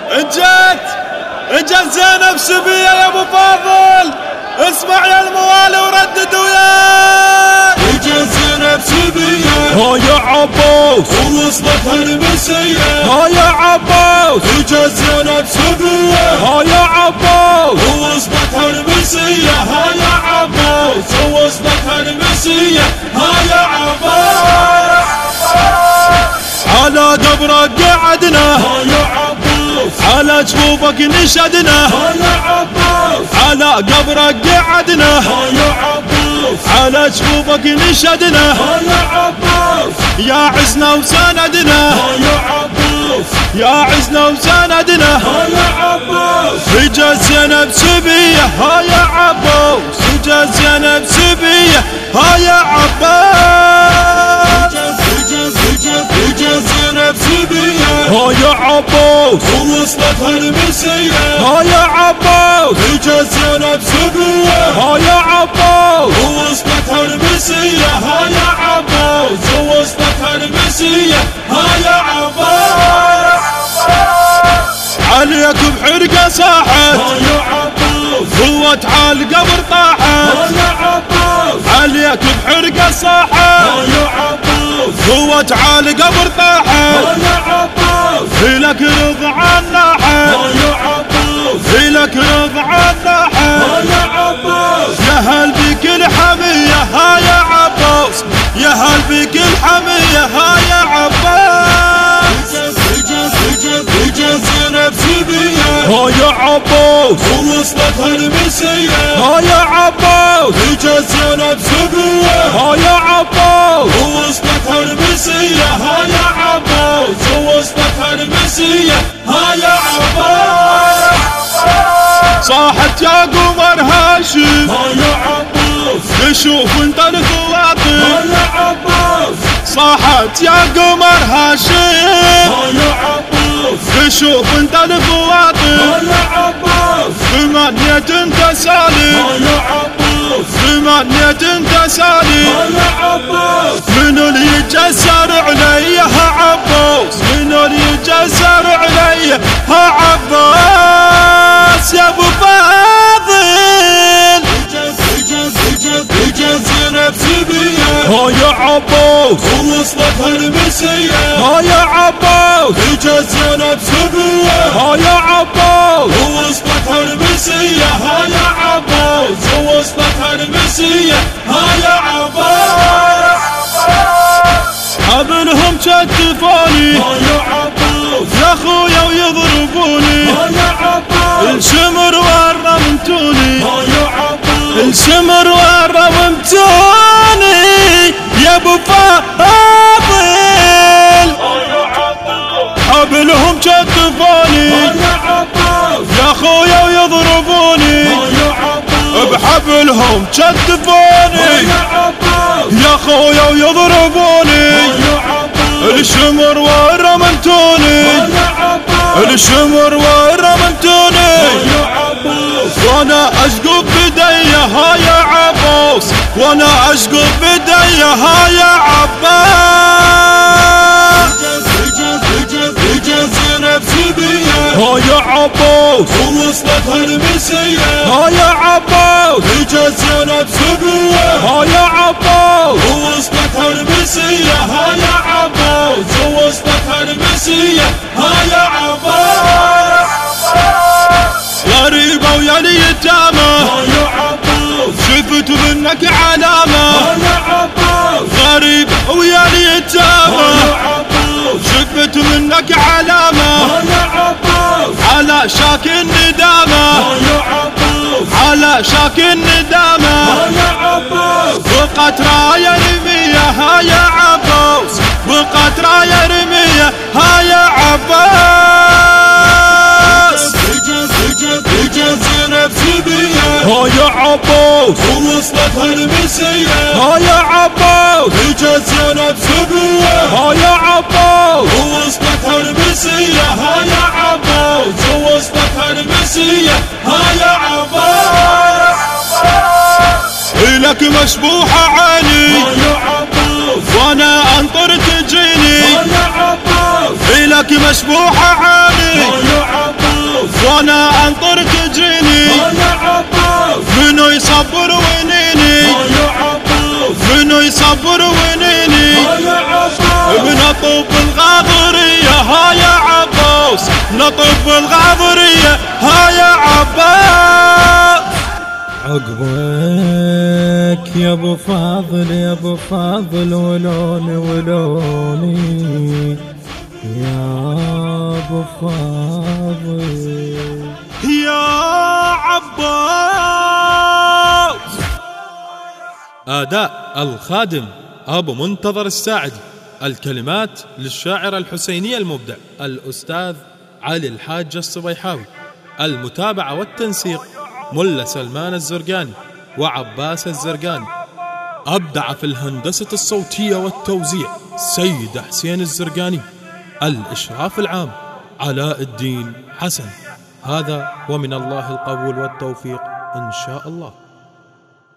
اجت زينب سبية يا ابو فاضل، اسمع يا الموالي وردد وياي. اجت زينب سبية ها يا عباس ووصلت هالمسية، ها يا عباس اجت زينب سبية ها يا عباس ووصلت هالمسية، ها يا عباس ووصلت هالمسية، ها يا عباس. على قبرك قعدنا، ها يا عباس على جفوفك نشدنا، ها يا عباس على قبرك قعدنا، ها يا عباس على جفوفك نشدنا، ها يا عباس يا عزنا وسندنا، ها يا عباس يا عزنا وسندنا. ها يا عباس اجت زينب سبية ها يا عباس، اجت زينب سبية ها يا عباس. اجت زينب سبية ها يا عباس ووصلت هالمسية، ها يا عباس اجت زينب سبية ها يا عباس ووصلت هالمسية، ها يا عباس ووصلت هالمسية، ها يا عباس. عليك بحرقة صاحت، ها يا عباس قوة عال قبر طاحت، ها يا عباس عليك بحرقة صاحت، ها يا عباس قوة عال قبر طاحت، ها يا عباس لك رضع الناحت، ها يا عباس لك رضع الناحت. ها يا عباس يا هل بك الحمية ها يا عباس، يا هل بك الحمية ها يا عباس. اجت زينب سبية ها يا عباس ووصلت هالمسية، ها يا عباس اجت زينب سبية ها يا عباس ووصلت هالمسية، ها يا عباس ووصلت هالمسية، ها يا عباس. صاحت يا قمر هاشم، ها يا عباس تشوف انت ها الخواطر، يا عباس صاحت يا قمر هاشم، ها يا عباس تشوف انت ها الخواطر، يا عباس ثمانية انت سالم، ها يا عباس ثمانية انت سالم. ها يا عباس منو اللي يتجسر علي ها عباس، منو اللي يتجسر علي ها عباس يا ابو فاضل. اجت زينب سبية ها يا عباس ووصلت هالمسية، ها يا عباس اجت زينب سبية ها يا عباس ووصلت هالمسية، ها يا عباس ووصلت هالمسية، ها يا عباس. قبلهم شتفوني ها يا عباس يا خويا ويضربوني، ها يا عباس الشمر ورمتوني، ها يا عباس الشمر ورمتوني يا ابو فاضل. ها يا عباس قبلهم شتفوني ها يا عباس يا خويا ويضربوني، ها يا عباس بحبلهم ها شتفوني يا عباس يا خويا ويضربوني، ها يا عباس الشمر ورمتوني، ها يا عباس الشمر ورمتوني، يا عباس. وانا اشقب بدي ها يا عباس، وانا اشقب بدي ها يا عباس. اجت زينب سبية ها يا عباس ووصلت هالمسية، ها يا عباس اجت زينب سبية ها يا عباس ووصلت هالمسية، ها يا عباس ووصلت هالمسية، ها يا عباس. غريبة ويا اليتامى ها يا عباس شفت منك علامة، ها يا عباس غريبة ويا ها اليتامى يا عباس شفت منك علامة، ها يا عباس على شاك الندامة، ها يا عباس على شاك الندامة، ها يا عباس. وقت راية رمية ها يا عباس، وقت راية رمية ها يا عباس. اجت زينب سبية ها يا عباس ووصلت هالمسية، ها يا عباس اجت زينب سبية ها يا عباس ووصلت هالمسية، ها يا عباس ووصلت هالمسية، ها يا عباس. لك مشبوحة عيني ها يا عباس وانا انطر تجيني، ها يا عباس لك مشبوحة عيني ها يا عباس صبر ونيني ها يا عباس بنطب الغاضرية ها يا عباس نطب الغاضرية ها يا عباس عقبك يا ابو فاضل يا ابو فاضل ولوني ولوني يا ابو فاضل يا عباس. أداء الخادم أبو منتظر الساعدي. الكلمات للشاعر الحسيني المبدع الأستاذ علي الحاج الصبيحاوي. المتابعة والتنسيق ملا سلمان الزرقاني وعباس الزرقاني. أبدع في الهندسة الصوتية والتوزيع سيد حسين الزرقاني. الإشراف العام علاء الدين حسن. هذا ومن الله القبول والتوفيق إن شاء الله.